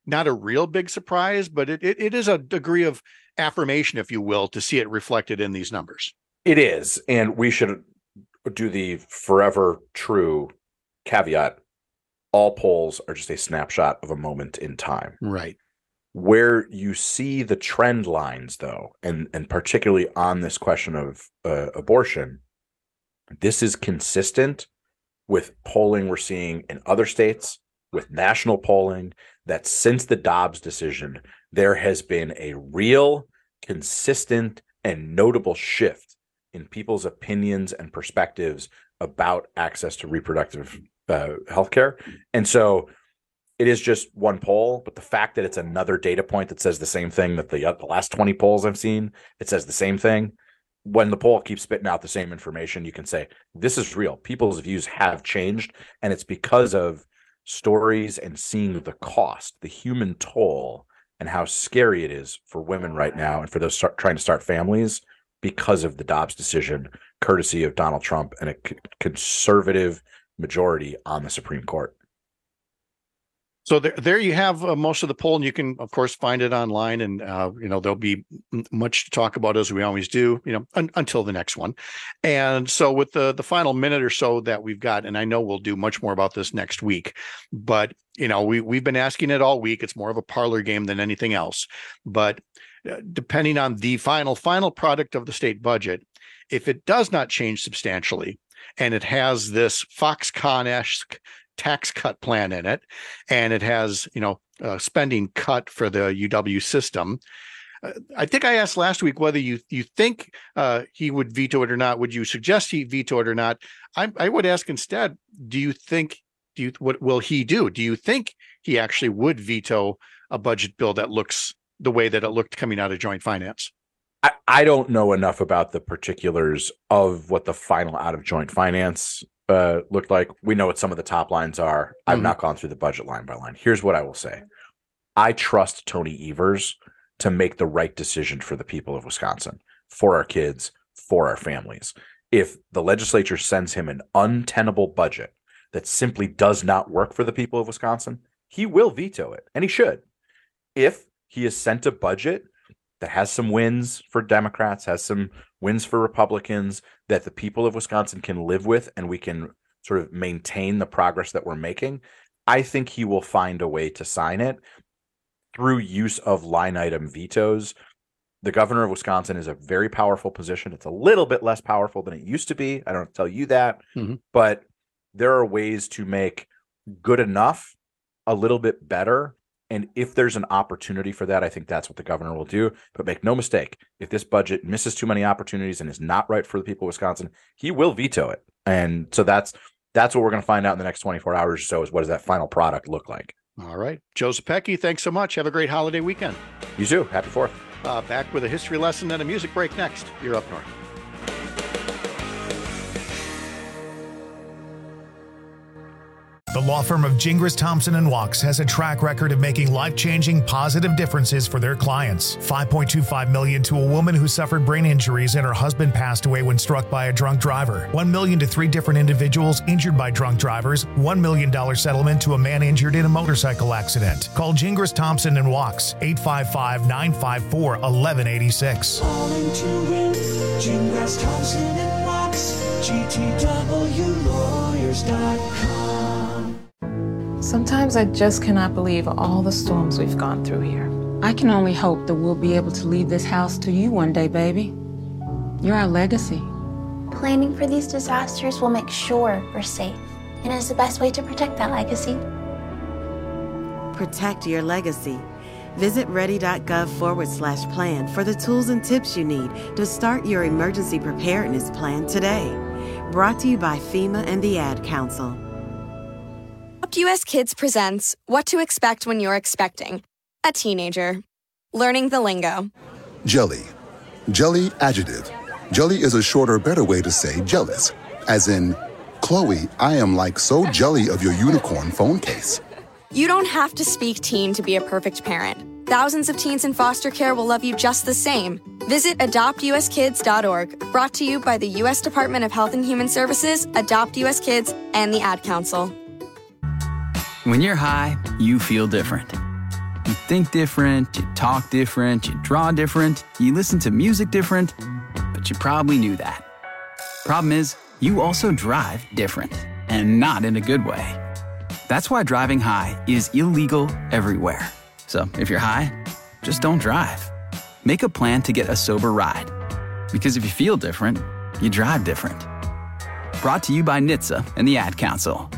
not a real big surprise, but it is a degree of affirmation, if you will, to see it reflected in these numbers. It is. And we should do the forever true caveat. All polls are just a snapshot of a moment in time. Right. Where you see the trend lines, though, and particularly on this question of abortion, this is consistent with polling we're seeing in other states, with national polling, that since the Dobbs decision, there has been a real, consistent, and notable shift in people's opinions and perspectives about access to reproductive healthcare. And so it is just one poll, but the fact that it's another data point that says the same thing that the last 20 polls I've seen, it says the same thing. When the poll keeps spitting out the same information, you can say, this is real. People's views have changed, and it's because of stories and seeing the cost, the human toll, and how scary it is for women right now and for those trying to start families because of the Dobbs decision, courtesy of Donald Trump and a conservative majority on the Supreme Court. So there you have most of the poll, and you can, of course, find it online. And, there'll be much to talk about, as we always do, until the next one. And so with the final minute or so that we've got, and I know we'll do much more about this next week, but, we've been asking it all week. It's more of a parlor game than anything else. But depending on the final product of the state budget, if it does not change substantially, and it has this Foxconn-esque tax cut plan in it, and it has, spending cut for the UW system. I think I asked last week whether you think he would veto it or not. Would you suggest he veto it or not? I would ask instead, what will he do? Do you think he actually would veto a budget bill that looks the way that it looked coming out of joint finance? I don't know enough about the particulars of what the final out of joint finance looked like. We know what some of the top lines are. I've not gone through the budget line by line. Here's what I will say. I trust Tony Evers to make the right decision for the people of Wisconsin, for our kids, for our families. If the legislature sends him an untenable budget that simply does not work for the people of Wisconsin, he will veto it, and he should. If he is sent a budget that has some wins for Democrats, has some wins for Republicans, that the people of Wisconsin can live with, and we can sort of maintain the progress that we're making, I think he will find a way to sign it through use of line item vetoes. The governor of Wisconsin is a very powerful position. It's a little bit less powerful than it used to be. I don't tell you that, but there are ways to make good enough a little bit better. And if there's an opportunity for that, I think that's what the governor will do. But make no mistake, if this budget misses too many opportunities and is not right for the people of Wisconsin, he will veto it. And so that's what we're going to find out in the next 24 hours or so, is what does that final product look like? All right. Joe Zepecki, thanks so much. Have a great holiday weekend. You too. Happy 4th. Back with a history lesson and a music break next. You're up north. The law firm of Gingras, Thompson & Wachs has a track record of making life-changing positive differences for their clients. $5.25 million to a woman who suffered brain injuries and her husband passed away when struck by a drunk driver. $1 million to 3 different individuals injured by drunk drivers. $1 million settlement to a man injured in a motorcycle accident. Call Gingras, Thompson & Wachs, 855-954-1186. Calling to win, Gingras, Thompson & Wachs, GTWlawyers.com. Sometimes I just cannot believe all the storms we've gone through here. I can only hope that we'll be able to leave this house to you one day, baby. You're our legacy. Planning for these disasters will make sure we're safe, and is the best way to protect that legacy. Protect your legacy. Visit ready.gov/plan for the tools and tips you need to start your emergency preparedness plan today. Brought to you by FEMA and the Ad Council. US Kids presents What to Expect When You're Expecting a Teenager. Learning the lingo. Jelly. Jelly adjective. Jelly is a shorter, better way to say jealous. As in, Chloe, I am like so jelly of your unicorn phone case. You don't have to speak teen to be a perfect parent. Thousands of teens in foster care will love you just the same. Visit adoptuskids.org. Brought to you by the U.S. Department of Health and Human Services, Adopt U.S. Kids, and the Ad Council. When you're high, you feel different. think different, you talk different, you draw different, you listen to music different, but you probably knew that. Problem is, you also drive different, and not in a good way. That's why driving high is illegal everywhere. So if you're high, just don't drive. Make a plan to get a sober ride. Because if you feel different, you drive different. Brought to you by NHTSA and the Ad Council.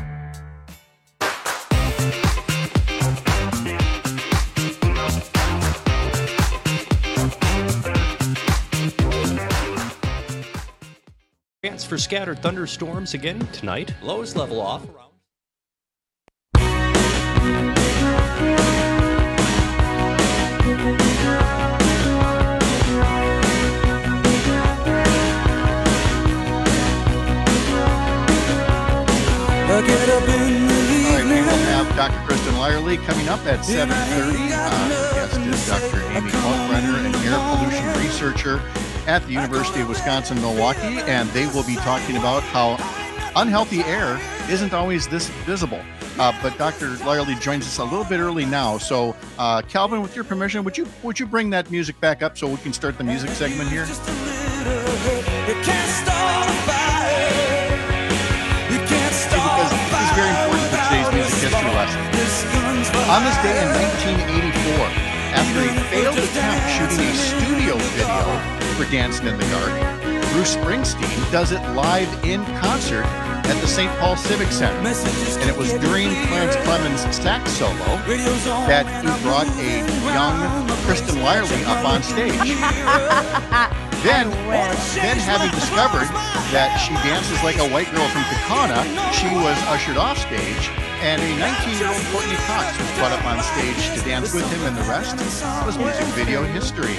Chance for scattered thunderstorms again tonight. Lows level off around. All right, we will have Dr. Kristen Lyerly coming up at 7:30. Guest is Dr. Amy Kalkbrenner, an air pollution researcher at the University of Wisconsin-Milwaukee, and they will be talking about how unhealthy air isn't always this visible. But Dr. Lyerly joins us a little bit early now. So, Calvin, with your permission, would you bring that music back up so we can start the music segment here? Because this is very important for today's music history lesson. On this day in 1984, after a failed attempt shooting a studio video for Dancing in the Dark, Bruce Springsteen does it live in concert at the St. Paul Civic Center. And it was during Clarence Clemens' sax solo that he brought a young Kristen Lyerly up on stage. Then having discovered that she dances like a white girl from Kaukauna, she was ushered off stage, and a 19-year-old Courtney Cox was brought up on stage to dance with him, and the rest was music video history.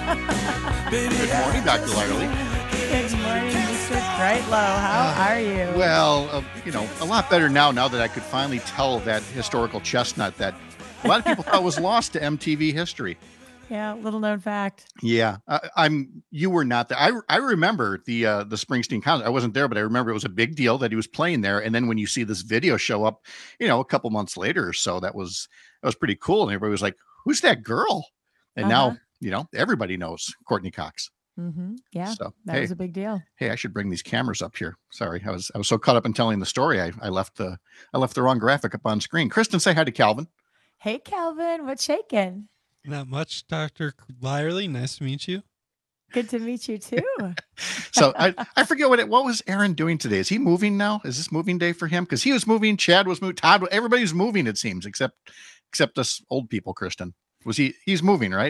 Good morning, Dr. Lyerly. Good morning, Mr. Greitlow. How are you? Well, a lot better now that I could finally tell that historical chestnut that a lot of people thought was lost to MTV history. Yeah, little known fact. Yeah, you were not there. I remember the Springsteen concert. I wasn't there, but I remember it was a big deal that he was playing there. And then when you see this video show up, a couple months later or so, that was pretty cool. And everybody was like, "Who's that girl?" And now everybody knows Courtney Cox. Mm-hmm. Yeah, so, that was a big deal. Hey, I should bring these cameras up here. Sorry, I was so caught up in telling the story, I left the wrong graphic up on screen. Kristen, say hi to Calvin. Hey, Calvin, what's shaking? Not much, Dr. Lyerly. Nice to meet you. Good to meet you too. So I forget what was Aaron doing today. Is he moving now? Is this moving day for him? Because he was moving, Chad was moving, Todd, everybody's moving, it seems, except us old people. Kristen, he's moving, right?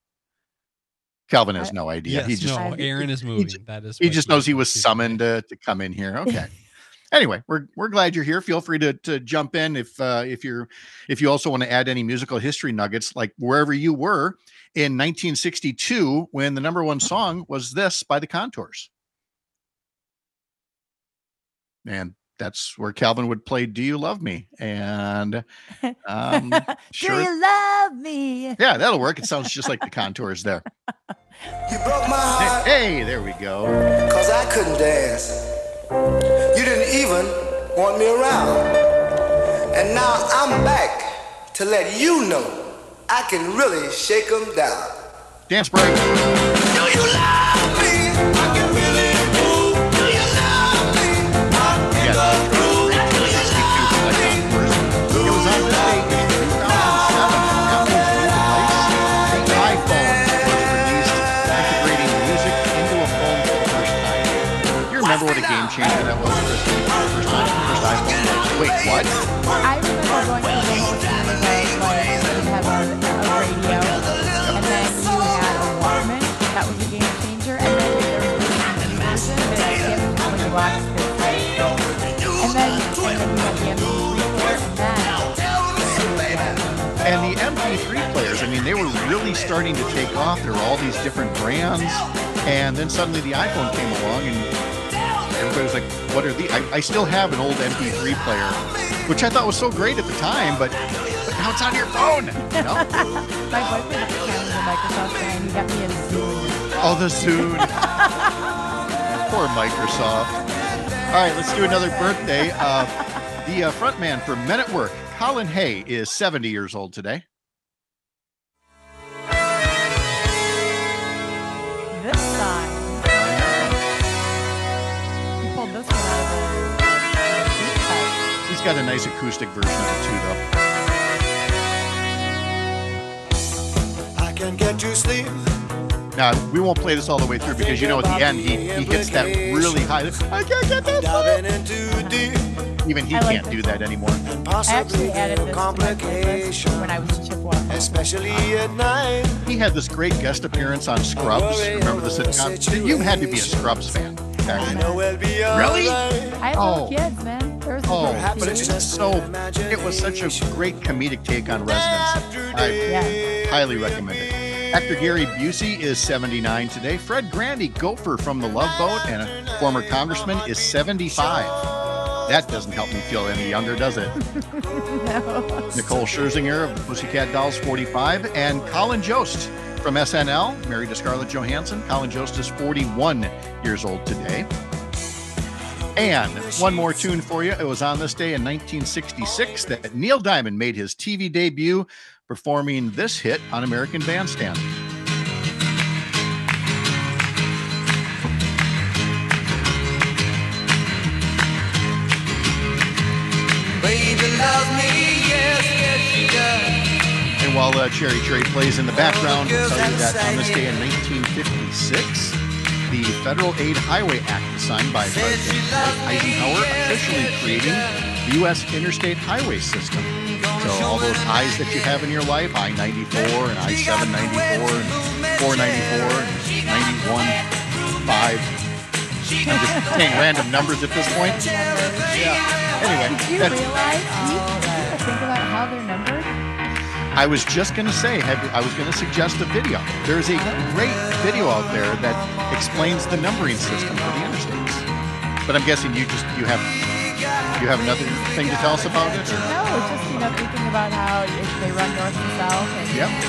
Calvin has no idea. Yes, Aaron is moving. He just knows he was summoned to come in here. Okay. Anyway, we're glad you're here. Feel free to jump in if you also want to add any musical history nuggets, like wherever you were in 1962 when the number one song was this by the Contours. And that's where Calvin would play "Do You Love Me?" And sure. Do you love me? Yeah, that'll work. It sounds just like the Contours there. You broke my heart. Hey, there we go. 'Cause I couldn't dance. You didn't even want me around. And now I'm back to let you know I can really shake them down. Dance break. Do you love me? I can really move. Do you love me? I can groove. Do you love me? It was on this day in 2007. Apple's new device, the iPhone, was released, integrating music into a phone for the first time. You remember what a game changer that was, Kristen? First iPhone was. Wait, what? I remember going through the whole thing of like you have a radio, and then you had a Walkman. That was a game changer, and then there was the version that I get when you watch this radio, and then you had the MP3 player, And the MP3 players, I mean, they were really starting to take off. There were all these different brands, and then suddenly the iPhone came along, and everybody was like, what are these? I still have an old MP3 player, which I thought was so great at the time, but now it's on your phone. You know? My boyfriend at the time was a Microsoft guy, and he got me a Zune. Oh, the Zune. Poor Microsoft. All right, let's do another birthday. The frontman for Men at Work, Colin Hay, is 70 years old today. got a nice acoustic version of it too, though. I can get you sleep. Now, we won't play this all the way through because you know at the end he hits that really high. I can't get that sleep. Even he can't do that anymore. I actually added this to my playlist when I was in Chippewa. Especially at night. He had this great guest appearance on Scrubs. Remember the sitcom? You had to be a Scrubs fan. Really? I had little kids, man. But it's just it was such a great comedic take on Residence. I highly recommend it. Actor Gary Busey is 79 today. Fred Grandy, gopher from The Love Boat and a former congressman, is 75. That doesn't help me feel any younger, does it? No. Nicole Scherzinger of the Pussycat Dolls, 45. And Colin Jost from SNL, married to Scarlett Johansson. Colin Jost is 41 years old today. And one more tune for you. It was on this day in 1966 that Neil Diamond made his TV debut, performing this hit on American Bandstand. Baby loves me, yes, she does. And while Cherry Cherry plays in the background, I'll tell you that on this day in 1956, the Federal Aid Highway Act was signed by President Eisenhower, officially creating the U.S. interstate highway system. So all those I's that you have in your life, I-94 and I-794 and 494 and 91, 5. I'm just saying random numbers at this point. Yeah. Anyway. Did you realize, think about how they're numbered? I was just going to say, I was going to suggest a video. There's a great video out there that explains the numbering system for the interstates. But I'm guessing you have another thing to tell us about it? Or? No, just thinking about how they run north and south and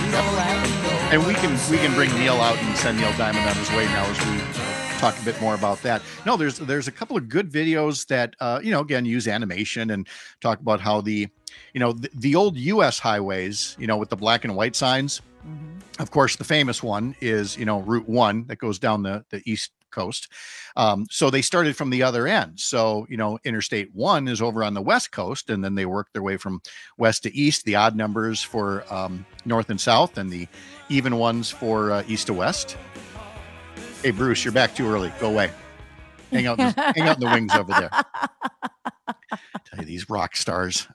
And we can bring Neil out and send Neil Diamond on his way now as we talk a bit more about that. No, there's a couple of good videos that again use animation and talk about how the old U.S. highways, with the black and white signs. Mm-hmm. Of course, the famous one is Route 1 that goes down the east coast. So they started from the other end. So, Interstate 1 is over on the west coast, and then they worked their way from west to east, the odd numbers for north and south, and the even ones for east to west. Hey, Bruce, you're back too early. Go away. Hang out in the wings over there. Tell you, these rock stars.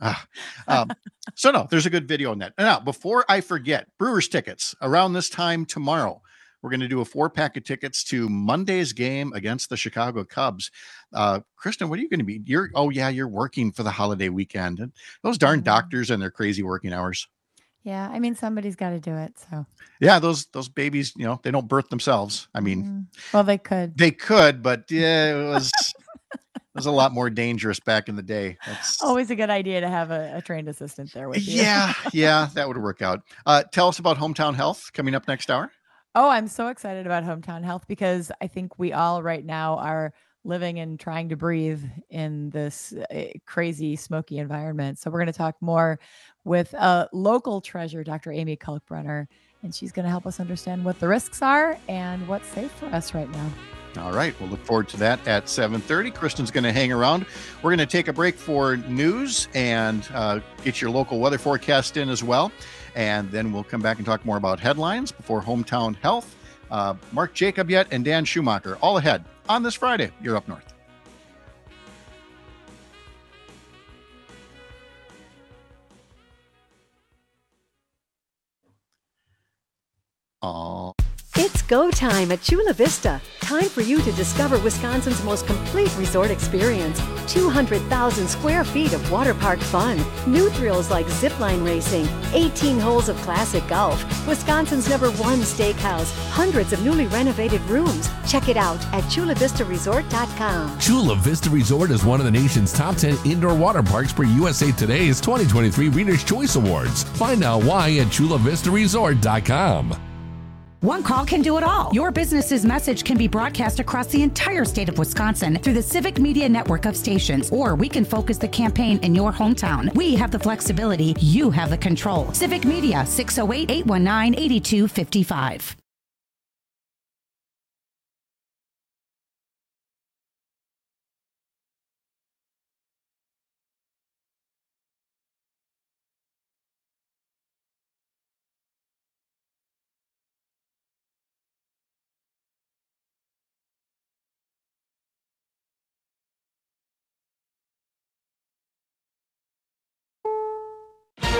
So no, there's a good video on that. Now, before I forget, Brewers tickets around this time tomorrow. We're going to do a 4-pack of tickets to Monday's game against the Chicago Cubs. Kristen, what are you going to be? You're working for the holiday weekend. And those darn doctors and their crazy working hours. Yeah, I mean, somebody's got to do it. So yeah, those babies, they don't birth themselves. I mean, well, they could. They could, but yeah, it was a lot more dangerous back in the day. That's always a good idea to have a trained assistant there with you. Yeah, that would work out. Tell us about Hometown Health coming up next hour. Oh, I'm so excited about Hometown Health because I think we all right now are living and trying to breathe in this crazy, smoky environment. So we're going to talk more with a local treasure, Dr. Amy Kalkbrenner, and she's going to help us understand what the risks are and what's safe for us right now. All right. We'll look forward to that at 7:30. Kristen's going to hang around. We're going to take a break for news and get your local weather forecast in as well. And then we'll come back and talk more about headlines before Hometown Health. Mark Jacobiet and Dan Schumacher all ahead on this Friday. You're Up North. It's go time at Chula Vista. Time for you to discover Wisconsin's most complete resort experience. 200,000 square feet of water park fun. New thrills like zipline racing, 18 holes of classic golf, Wisconsin's #1 steakhouse, hundreds of newly renovated rooms. Check it out at ChulaVistaResort.com. Chula Vista Resort is one of the nation's top 10 indoor water parks for USA Today's 2023 Reader's Choice Awards. Find out why at ChulaVistaResort.com. One call can do it all. Your business's message can be broadcast across the entire state of Wisconsin through the Civic Media network of stations, or we can focus the campaign in your hometown. We have the flexibility. You have the control. Civic Media, 608-819-8255.